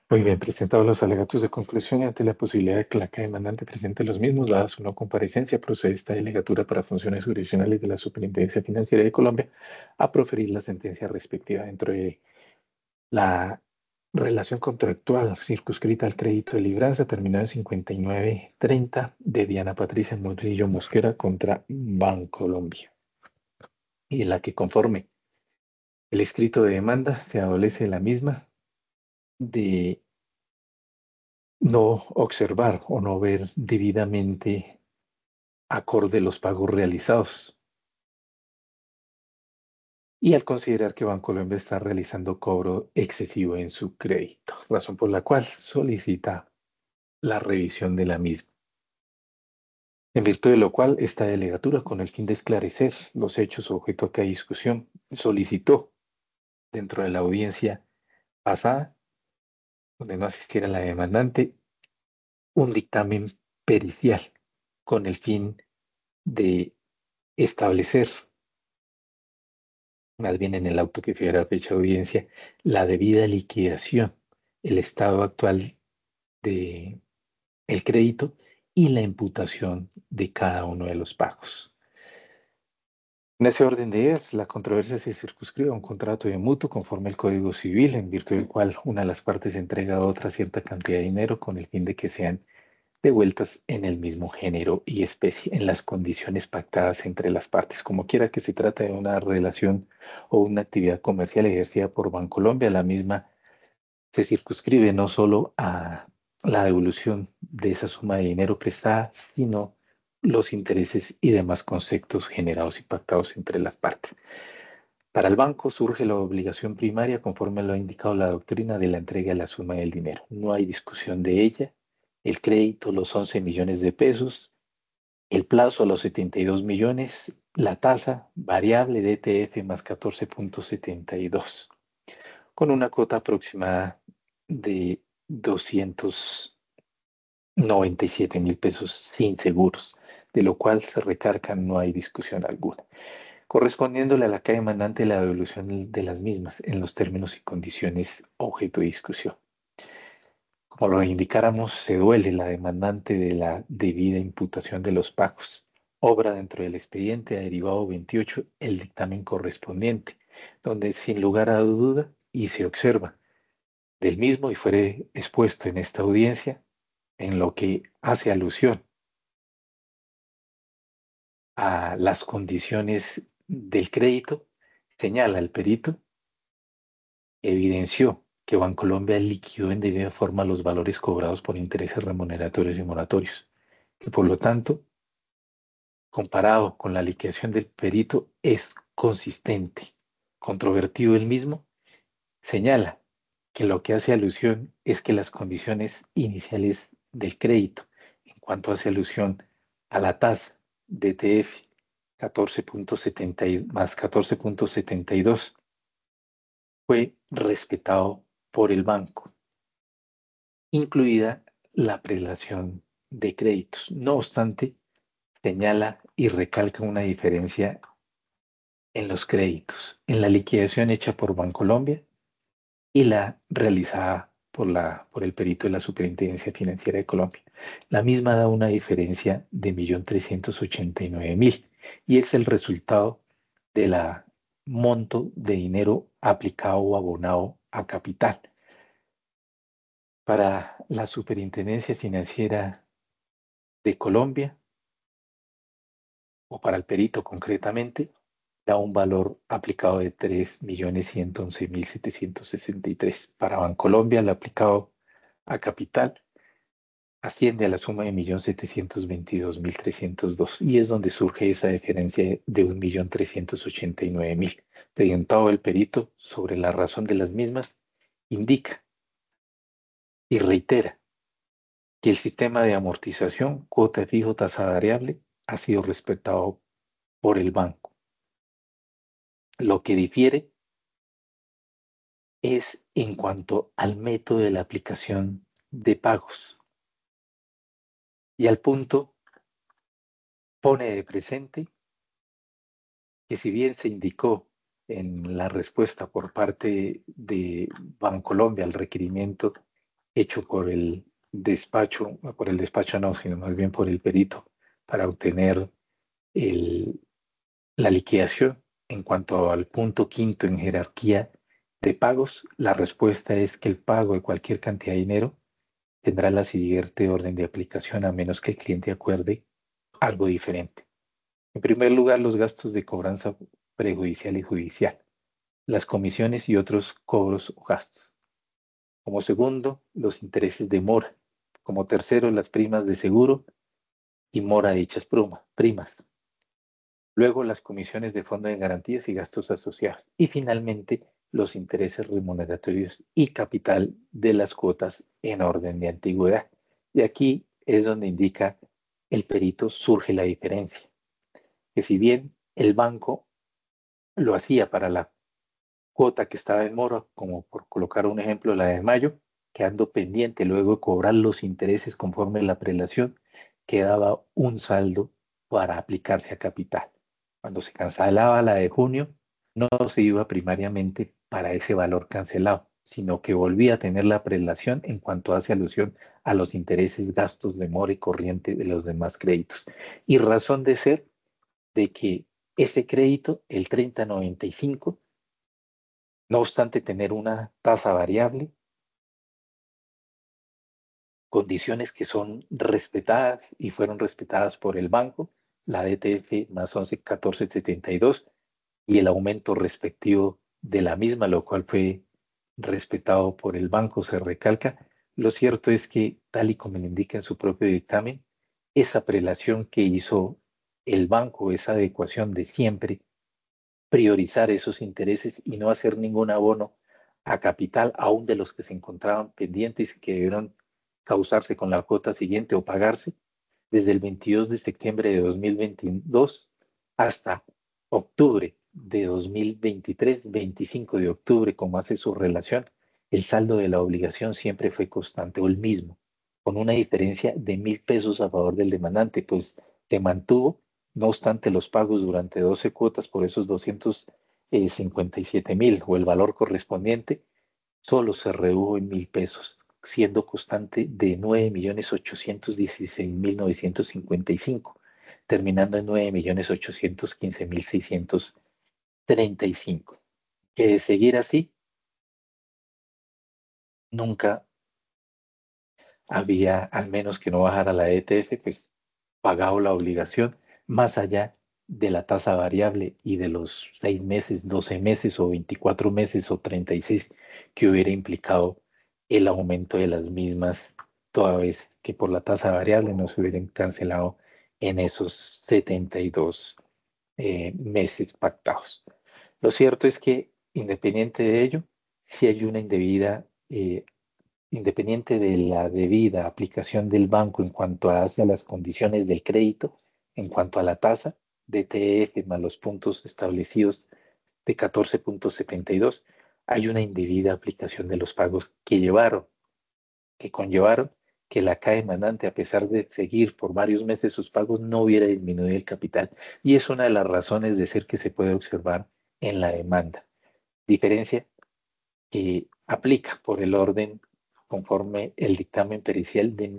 Muy bien, presentados los alegatos de conclusión y ante la posibilidad de que la caja demandante presente los mismos, dada su no comparecencia, procede esta delegatura para funciones jurisdiccionales de la Superintendencia Financiera de Colombia a proferir la sentencia respectiva dentro de la relación contractual circunscrita al crédito de libranza terminada en 5930 de Diana Patricia Murillo Mosquera contra Bancolombia, y en la que conforme el escrito de demanda se adolece de la misma de no observar o no ver debidamente acorde los pagos realizados. Y al considerar que Bancolombia está realizando cobro excesivo en su crédito, razón por la cual solicita la revisión de la misma. En virtud de lo cual, esta delegatura, con el fin de esclarecer los hechos objeto de discusión, solicitó dentro de la audiencia pasada, donde no asistiera la demandante, un dictamen pericial con el fin de establecer, más bien en el auto que figura fecha de audiencia, la debida liquidación, el estado actual de el crédito y la imputación de cada uno de los pagos. En ese orden de ideas, la controversia se circunscribe a un contrato de mutuo conforme al Código Civil, en virtud del cual una de las partes entrega a otra cierta cantidad de dinero con el fin de que sean devueltas en el mismo género y especie, en las condiciones pactadas entre las partes. Como quiera que se trate de una relación o una actividad comercial ejercida por Bancolombia, la misma se circunscribe no solo a la devolución de esa suma de dinero prestada, sino los intereses y demás conceptos generados y pactados entre las partes. Para el banco surge la obligación primaria, conforme lo ha indicado la doctrina, de la entrega de la suma del dinero. No hay discusión de ella. El crédito, los 11 millones de pesos, el plazo a los 72 millones, la tasa variable de ETF más 14,72, con una cuota aproximada de 297.000 pesos sin seguros, de lo cual se recarga, no hay discusión alguna, correspondiéndole a la caja demandante la devolución de las mismas en los términos y condiciones objeto de discusión. Como lo indicáramos, se duele la demandante de la debida imputación de los pagos. Obra dentro del expediente derivado 28 el dictamen correspondiente, donde sin lugar a duda y se observa del mismo y fuere expuesto en esta audiencia en lo que hace alusión a las condiciones del crédito, señala el perito, evidenció que Bancolombia liquidó en debida forma los valores cobrados por intereses remuneratorios y moratorios, que por lo tanto, comparado con la liquidación del perito, es consistente. Controvertido el mismo, señala que lo que hace alusión es que las condiciones iniciales del crédito, en cuanto hace alusión a la tasa de TF 14,70 más 14,72, fue respetado por el banco, incluida la prelación de créditos. No obstante, señala y recalca una diferencia en los créditos, en la liquidación hecha por Bancolombia y la realizada por el perito de la Superintendencia Financiera de Colombia. La misma da una diferencia de 1.389.000 y es el resultado de la monto de dinero aplicado o abonado a capital. Para la Superintendencia Financiera de Colombia, o para el perito concretamente, da un valor aplicado de 3.111.763. Para Bancolombia, lo aplicado a capital asciende a la suma de 1.722.302 y es donde surge esa diferencia de 1.389.000. Preguntado el perito sobre la razón de las mismas, indica y reitera que el sistema de amortización, cuota fijo, tasa variable, ha sido respetado por el banco. Lo que difiere es en cuanto al método de la aplicación de pagos. Y al punto pone de presente que si bien se indicó en la respuesta por parte de Bancolombia al requerimiento hecho por el despacho no, sino más bien por el perito, para obtener el- la liquidación. En cuanto al punto quinto en jerarquía de pagos, la respuesta es que el pago de cualquier cantidad de dinero tendrá la siguiente orden de aplicación a menos que el cliente acuerde algo diferente. En primer lugar, los gastos de cobranza prejudicial y judicial, las comisiones y otros cobros o gastos. Como segundo, los intereses de mora. Como tercero, las primas de seguro y mora de dichas primas. Luego, las comisiones de fondo de garantías y gastos asociados. Y finalmente, los intereses remuneratorios y capital de las cuotas en orden de antigüedad. Y aquí es donde indica el perito surge la diferencia, que si bien el banco lo hacía para la cuota que estaba en mora, como por colocar un ejemplo, la de mayo, quedando pendiente luego de cobrar los intereses conforme la prelación, quedaba un saldo para aplicarse a capital. Cuando se cancelaba la de junio, no se iba primariamente para ese valor cancelado, sino que volvía a tener la prelación en cuanto hace alusión a los intereses, gastos de mora y corriente de los demás créditos. Y razón de ser de que ese crédito, el 3095, no obstante tener una tasa variable, condiciones que son respetadas y fueron respetadas por el banco, la DTF más 111472 y el aumento respectivo de la misma, lo cual fue respetado por el banco, se recalca. Lo cierto es que, tal y como le indica en su propio dictamen, esa prelación que hizo el banco, esa adecuación de siempre priorizar esos intereses y no hacer ningún abono a capital, aún de los que se encontraban pendientes y que debieron causarse con la cuota siguiente o pagarse, desde el 22 de septiembre de 2022 hasta octubre de 2023, 25 de octubre, como hace su relación, el saldo de la obligación siempre fue constante o el mismo, con una diferencia de 1.000 pesos a favor del demandante, pues se mantuvo, no obstante los pagos durante 12 cuotas por esos 257.000 o el valor correspondiente, solo se redujo en 1.000 pesos, siendo constante de 9.816.955, terminando en 9.815.635. Que de seguir así, nunca había, al menos que no bajara la ETF, pues pagado la obligación más allá de la tasa variable y de los 6 meses, 12 meses o 24 meses o 36 que hubiera implicado el aumento de las mismas, toda vez que por la tasa variable no se hubieran cancelado en esos 72 meses pactados. Lo cierto es que, independiente de ello, si hay una indebida independiente de la debida aplicación del banco en cuanto hacia las condiciones del crédito, en cuanto a la tasa de TF más los puntos establecidos de 14.72, hay una indebida aplicación de los pagos que conllevaron que la CAE demandante, a pesar de seguir por varios meses sus pagos, no hubiera disminuido el capital. Y es una de las razones de ser que se puede observar en la demanda. Diferencia que aplica por el orden conforme el dictamen pericial de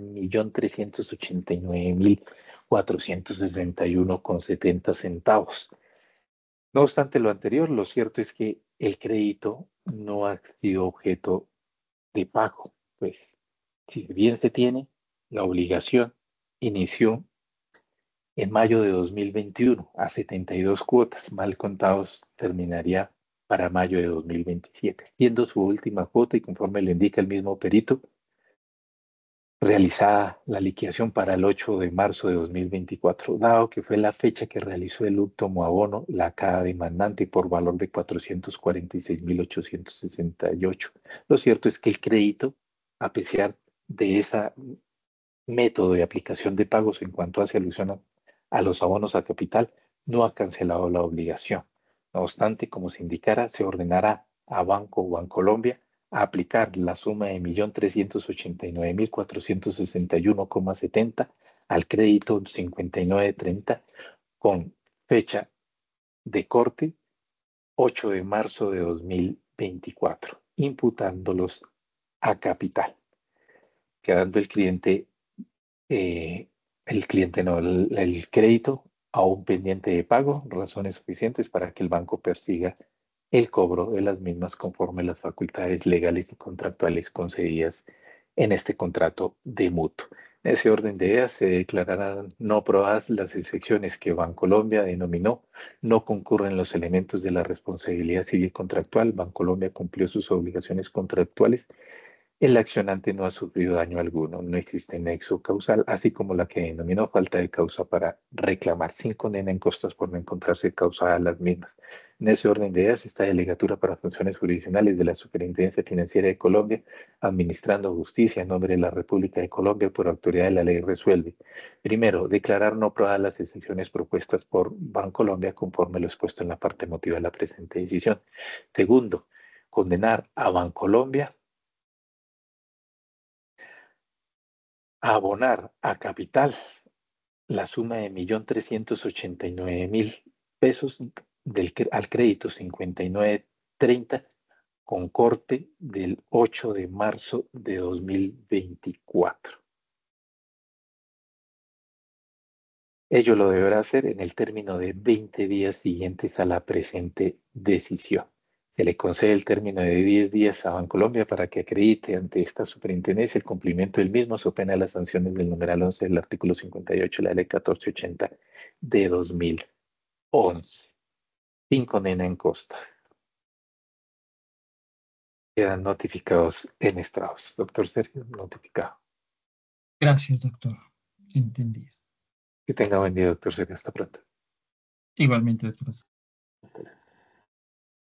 1.389.461,70 centavos. No obstante lo anterior, lo cierto es que el crédito no ha sido objeto de pago, pues si bien se tiene, la obligación inició en mayo de 2021 a 72 cuotas, mal contados terminaría para mayo de 2027, siendo su última cuota y conforme le indica el mismo perito, realizada la liquidación para el 8 de marzo de 2024, dado que fue la fecha que realizó el último abono la cada demandante por valor de 446.868. Lo cierto es que el crédito, a pesar de esa método de aplicación de pagos en cuanto hace alusión a los abonos a capital, no ha cancelado la obligación. No obstante, como se indicara, se ordenará a Banco Bancolombia a aplicar la suma de 1.389.461,70 al crédito 5930 con fecha de corte 8 de marzo de 2024, imputándolos a capital. quedando eh, el cliente no, el crédito aún pendiente de pago, razones suficientes para que el banco persiga el cobro de las mismas conforme las facultades legales y contractuales concedidas en este contrato de mutuo. En ese orden de ideas se declararán no aprobadas las excepciones que Bancolombia denominó no concurren los elementos de la responsabilidad civil contractual. Bancolombia cumplió sus obligaciones contractuales, el accionante no ha sufrido daño alguno, no existe nexo causal, así como la que denominó falta de causa para reclamar, sin condena en costas por no encontrarse causadas las mismas. En ese orden de ideas, esta delegatura para funciones jurisdiccionales de la Superintendencia Financiera de Colombia, administrando justicia en nombre de la República de Colombia por autoridad de la ley, resuelve. Primero, declarar no aprobadas las excepciones propuestas por Bancolombia conforme lo expuesto en la parte emotiva de la presente decisión. Segundo, condenar a Bancolombia a abonar a capital la suma de 1.389.000 pesos al crédito 5930 con corte del 8 de marzo de 2024. Ello lo deberá hacer en el término de 20 días siguientes a la presente decisión. Se le concede el término de 10 días a Bancolombia para que acredite ante esta superintendencia el cumplimiento del mismo, so pena de las sanciones del numeral 11 del artículo 58 de la ley 1480 de 2011. Sin condena en costa. Quedan notificados en estrados. Doctor Sergio, notificado. Gracias, doctor. Entendí. Que tenga buen día, doctor Sergio. Hasta pronto. Igualmente, doctor.